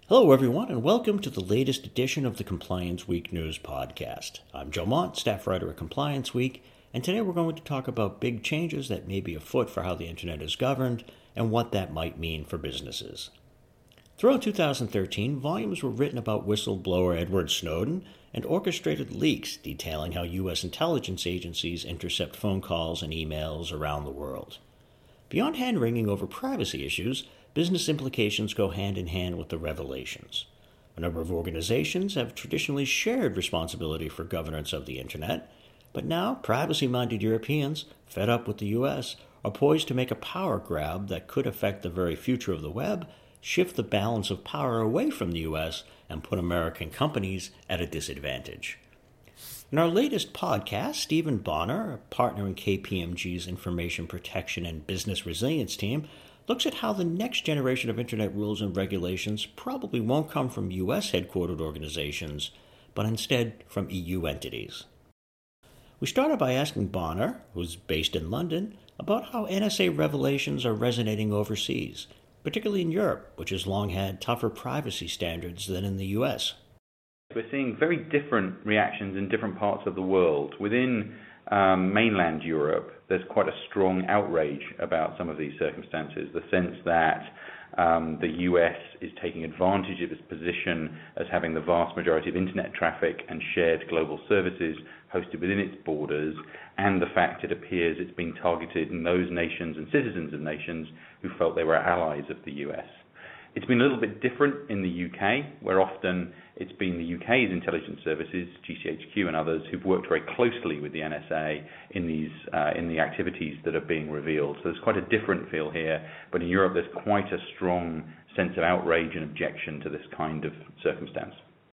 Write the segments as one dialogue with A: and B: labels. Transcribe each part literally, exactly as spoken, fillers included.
A: Hello, everyone, and welcome to the latest edition of the Compliance Week News Podcast. I'm Joe Mont, staff writer at Compliance Week, and today we're going to talk about big changes that may be afoot for how the Internet is governed and what that might mean for businesses. Throughout two thousand thirteen, volumes were written about whistleblower Edward Snowden and orchestrated leaks detailing how U S intelligence agencies intercept phone calls and emails around the world. Beyond hand-wringing over privacy issues, business implications go hand in hand with the revelations. A number of organizations have traditionally shared responsibility for governance of the Internet, but now privacy-minded Europeans, fed up with the U S, are poised to make a power grab that could affect the very future of the web, shift the balance of power away from the U S, and put American companies at a disadvantage. In our latest podcast, Stephen Bonner, a partner in K P M G's Information Protection and Business Resilience team, looks at how the next generation of Internet rules and regulations probably won't come from U S-headquartered organizations, but instead from E U entities. We started by asking Bonner, who's based in London, about how N S A revelations are resonating overseas, particularly in Europe, which has long had tougher privacy standards than in the U S.
B: We're seeing very different reactions in different parts of the world. Within um, mainland Europe, there's quite a strong outrage about some of these circumstances. The sense that um, the U S is taking advantage of its position as having the vast majority of internet traffic and shared global services hosted within its borders, and the fact it appears it's being targeted in those nations and citizens of nations who felt they were allies of the U S. It's been a little bit different in the U K, where often it's been the U K's intelligence services, G C H Q and others, who've worked very closely with the N S A in these uh, in the activities that are being revealed. So there's quite a different feel here, but in Europe there's quite a strong sense of outrage and objection to this kind of circumstance.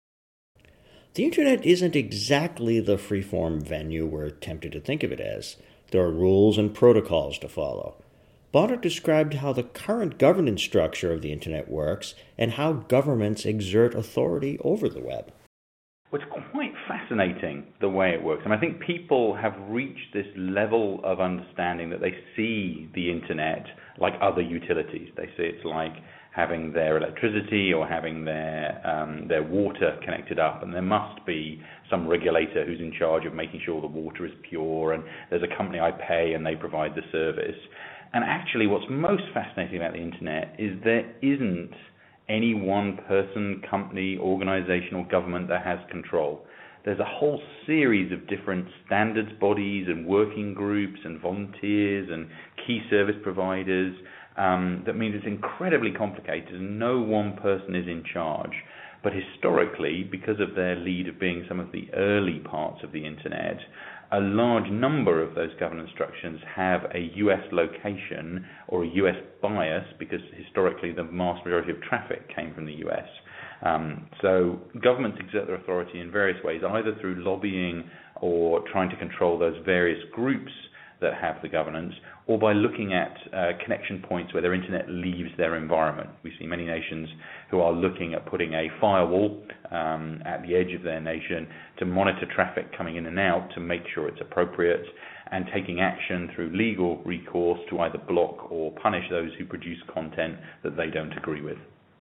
A: The Internet isn't exactly the free-form venue we're tempted to think of it as. There are rules and protocols to follow. Bonner described how the current governance structure of the Internet works and how governments exert authority over the web.
B: Well, it's quite fascinating the way it works. And I think people have reached this level of understanding that they see the Internet like other utilities. They see it's like having their electricity or having their um, their water connected up, and there must be some regulator who's in charge of making sure the water is pure, and there's a company I pay and they provide the service. And actually what's most fascinating about the Internet is there isn't any one person, company, organization or government that has control. There's a whole series of different standards bodies and working groups and volunteers and key service providers. Um, that means it's incredibly complicated and no one person is in charge. But historically, because of their lead of being some of the early parts of the Internet, a large number of those governance structures have a U S location or a U S bias because historically the vast majority of traffic came from the U S. Um, so governments exert their authority in various ways, either through lobbying or trying to control those various groups that have the governance, or by looking at uh, connection points where their internet leaves their environment. We see many nations who are looking at putting a firewall um, at the edge of their nation to monitor traffic coming in and out to make sure it's appropriate, and taking action through legal recourse to either block or punish those who produce content that they don't agree with.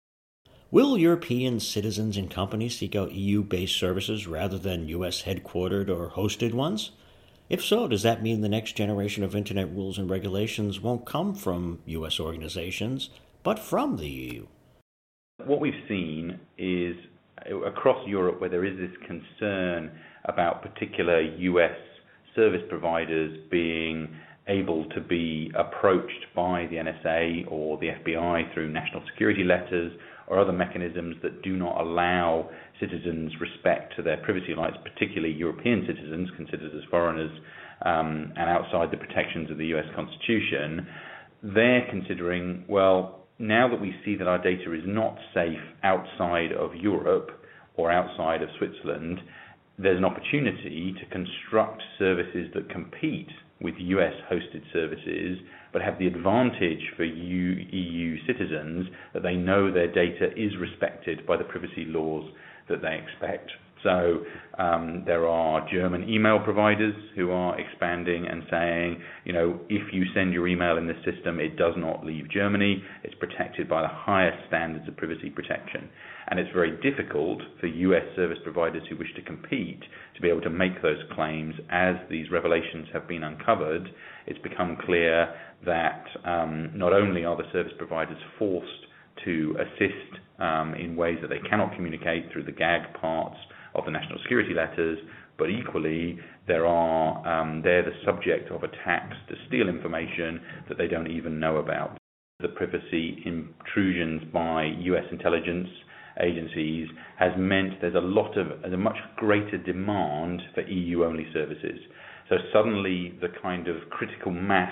A: Will European citizens and companies seek out E U-based services rather than U S-headquartered or hosted ones? If so, does that mean the next generation of Internet rules and regulations won't come from U S organizations, but from the E U?
B: What we've seen is across Europe where there is this concern about particular U S service providers being able to be approached by the N S A or the F B I through national security letters or other mechanisms that do not allow citizens respect to their privacy rights, particularly European citizens considered as foreigners um, and outside the protections of the U S Constitution, they're considering, well, now that we see that our data is not safe outside of Europe or outside of Switzerland, there's an opportunity to construct services that compete with U S-hosted services, but have the advantage for E U citizens that they know their data is respected by the privacy laws that they expect So um, there are German email providers who are expanding and saying, you know, if you send your email in this system, it does not leave Germany. It's protected by the highest standards of privacy protection. And it's very difficult for U S service providers who wish to compete to be able to make those claims. As these revelations have been uncovered, it's become clear that um, not only are the service providers forced to assist um, in ways that they cannot communicate through the gag parts of the national security letters, but equally there are um, they're the subject of attacks to steal information that they don't even know about. The privacy intrusions by U S intelligence agencies has meant there's a lot of there's a much greater demand for E U-only services. So suddenly the kind of critical mass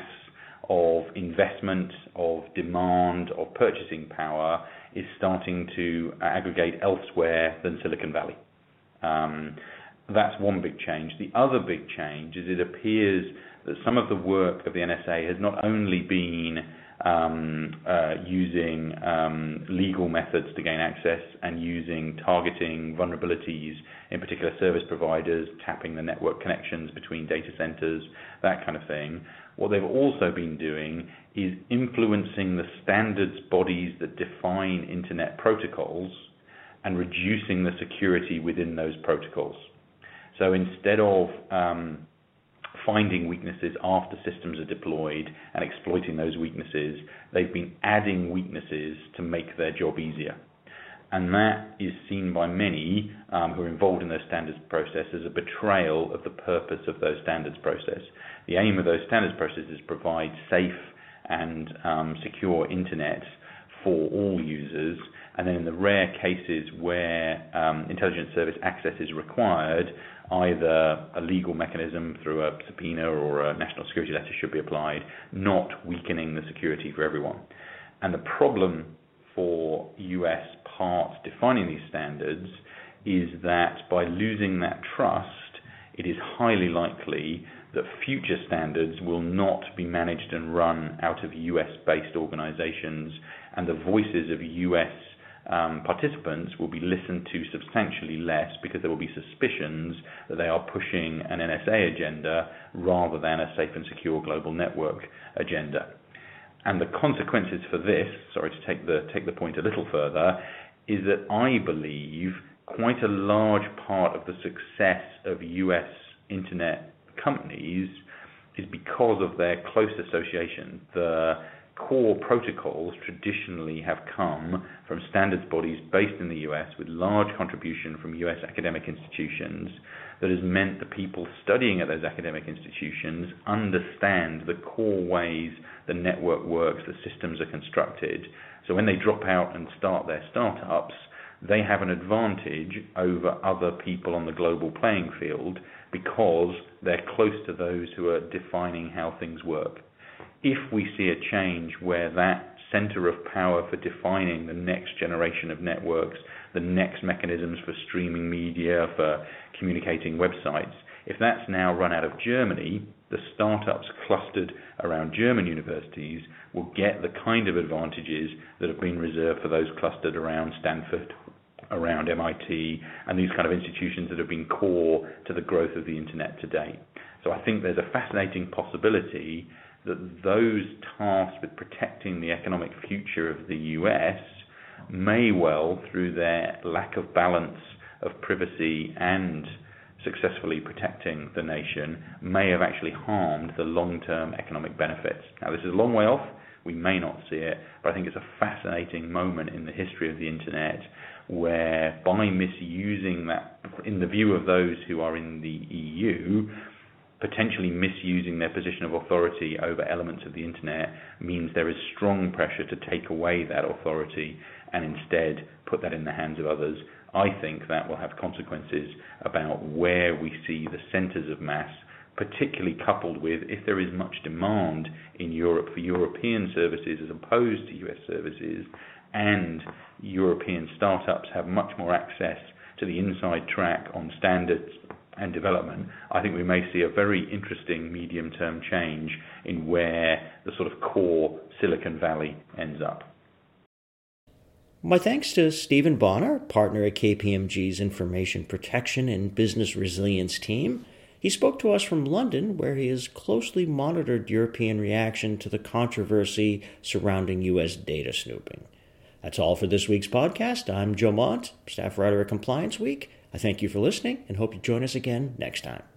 B: of investment, of demand, of purchasing power is starting to aggregate elsewhere than Silicon Valley. Um, that's one big change. The other big change is it appears that some of the work of the N S A has not only been um, uh, using um, legal methods to gain access and using targeting vulnerabilities in particular service providers, tapping the network connections between data centers, that kind of thing. What they've also been doing is influencing the standards bodies that define internet protocols and reducing the security within those protocols. So instead of um, finding weaknesses after systems are deployed and exploiting those weaknesses, they've been adding weaknesses to make their job easier. And that is seen by many um, who are involved in those standards process as a betrayal of the purpose of those standards process. The aim of those standards processes is to provide safe and um, secure internet for all users, and then in the rare cases where um, intelligence service access is required, either a legal mechanism through a subpoena or a national security letter should be applied, not weakening the security for everyone. And the problem for U S parts defining these standards is that by losing that trust, it is highly likely that future standards will not be managed and run out of U S-based organizations, and the voices of U S um, participants will be listened to substantially less because there will be suspicions that they are pushing an N S A agenda rather than a safe and secure global network agenda. And the consequences for this, sorry to take the take the point a little further, is that I believe quite a large part of the success of U S internet companies is because of their close association. The core protocols traditionally have come from standards bodies based in the U S with large contribution from U S academic institutions that has meant the people studying at those academic institutions understand the core ways the network works, the systems are constructed. So when they drop out and start their startups, they have an advantage over other people on the global playing field because they're close to those who are defining how things work. If we see a change where that center of power for defining the next generation of networks, the next mechanisms for streaming media, for communicating websites, if that's now run out of Germany, the startups clustered around German universities will get the kind of advantages that have been reserved for those clustered around Stanford, around M I T, and these kind of institutions that have been core to the growth of the internet today. So I think there's a fascinating possibility that those tasked with protecting the economic future of the U S may well, through their lack of balance of privacy and successfully protecting the nation, may have actually harmed the long-term economic benefits. Now, this is a long way off. We may not see it, but I think it's a fascinating moment in the history of the internet where, by misusing that, in the view of those who are in the E U, potentially misusing their position of authority over elements of the internet means there is strong pressure to take away that authority and instead put that in the hands of others. I think that will have consequences about where we see the centers of mass, particularly coupled with if there is much demand in Europe for European services as opposed to U S services, and European startups have much more access to the inside track on standards and development. I think we may see a very interesting medium-term change in where the sort of core Silicon Valley ends up.
A: My thanks to Stephen Bonner, partner at K P M G's Information Protection and Business Resilience team. He spoke to us from London, where he has closely monitored European reaction to the controversy surrounding U S data snooping. That's all for this week's podcast. I'm Joe Mont, staff writer at Compliance Week. I thank you for listening and hope you join us again next time.